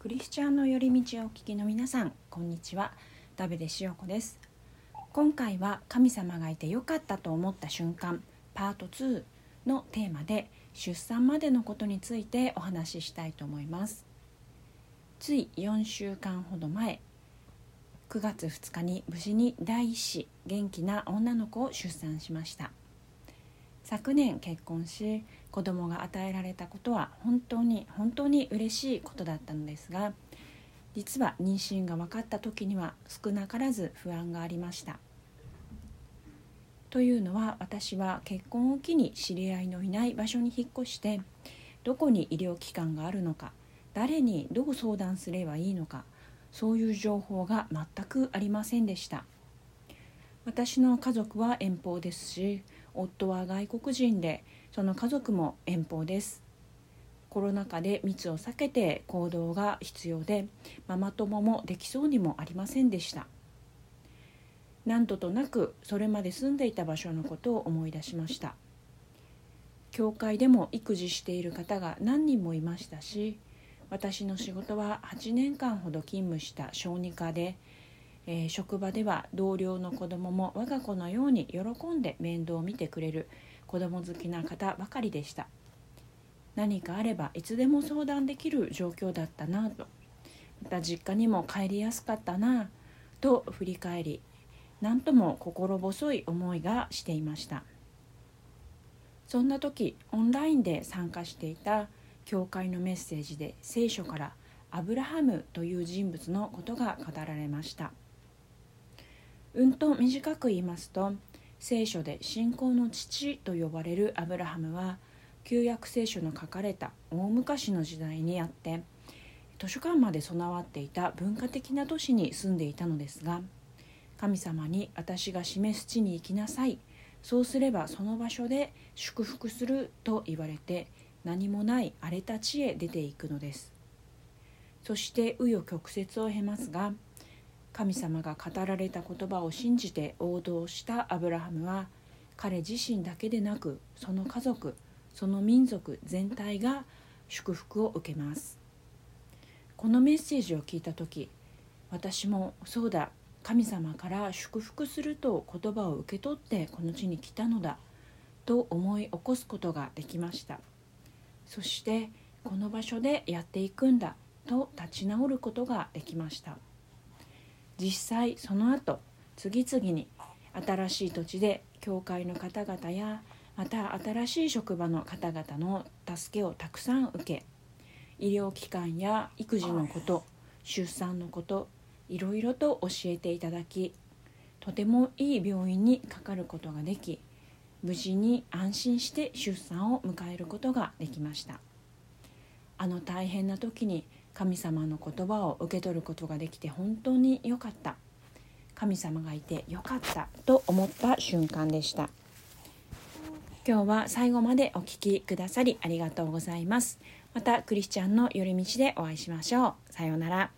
クリスチャンの寄り道をお聞きの皆さん、こんにちは。ダベデシオコです。今回は神様がいてよかったと思った瞬間パート2のテーマで、出産までのことについてお話ししたいと思います。つい4週間ほど前、9月2日に無事に第一子元気な女の子を出産しました。昨年結婚し、子供が与えられたことは本当に嬉しいことだったのですが、実は妊娠が分かった時には少なからず不安がありました。というのは、私は結婚を機に知り合いのいない場所に引っ越して、どこに医療機関があるのか、誰にどう相談すればいいのか、そういう情報が全くありませんでした。私の家族は遠方ですし、夫は外国人で、その家族も遠方です。コロナ禍で密を避けて行動が必要で、ママ友もできそうにもありませんでした。何度となくそれまで住んでいた場所のことを思い出しました。教会でも育児している方が何人もいましたし、私の仕事は8年間ほど勤務した小児科で、職場では同僚の子供も我が子のように喜んで面倒を見てくれる子供好きな方ばかりでした。何かあればいつでも相談できる状況だったなと、また実家にも帰りやすかったなと振り返り、何とも心細い思いがしていました。そんな時、オンラインで参加していた教会のメッセージで、聖書からアブラハムという人物のことが語られました。短く言いますと、聖書で信仰の父と呼ばれるアブラハムは、旧約聖書の書かれた大昔の時代にあって、図書館まで備わっていた文化的な都市に住んでいたのですが、神様に私が示す地に行きなさい、そうすればその場所で祝福すると言われて、何もない荒れた地へ出ていくのです。そして紆余曲折を経ますが、神様が語られた言葉を信じて応答したアブラハムは、彼自身だけでなく、その家族、その民族全体が祝福を受けます。このメッセージを聞いたとき、私もそうだ、神様から祝福すると言葉を受け取ってこの地に来たのだと思い起こすことができました。そしてこの場所でやっていくんだと立ち直ることができました。実際その後、次々に新しい土地で教会の方々や、また新しい職場の方々の助けをたくさん受け、医療機関や育児のこと、出産のこと、いろいろと教えていただき、とてもいい病院にかかることができ、無事に安心して出産を迎えることができました。あの大変な時に神様の言葉を受け取ることができて本当に良かった。神様がいて良かったと思った瞬間でした。今日は最後までお聞きくださりありがとうございます。またクリスチャンの寄り道でお会いしましょう。さようなら。